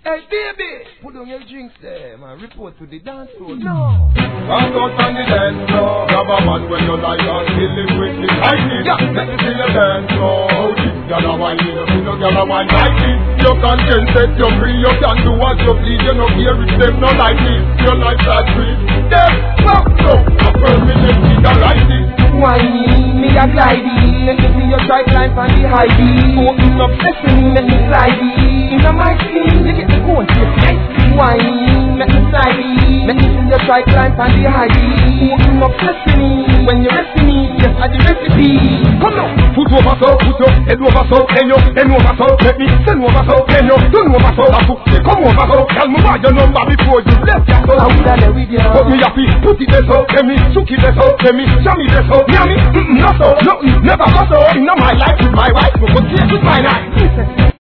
Hey baby, put on your drinks there, man. Report to the dance floor. No. Walk out on the dance floor. Grab a man when you like and kill him with the lightning. Yeah, let me see your dance floor. Gyal a wine, you know gyal a wine like this. You can set you free, you can do what you please. You no care if them no like this. Your life that free. Them fuck so. A permanent figure like this. Whining, me a gliding. Let me see your try climb on the high beam. Open up sesame, let me slide in. In my skin, you get the going to your face. Whining, let me slide in. Let me see your try climb on the high beam. Open up sesame, when you're resting me, yes, I the recipe. Come now, foot over so, put your head over so, then over so, let me send over so, then turn over so, come over so, tell me why your number before you left your so. I would have let with you. Put me happy, put it there so, let me shook it there so, let me jam it there so, near me, not so, no, never got so, in my life with my wife, but here with my life.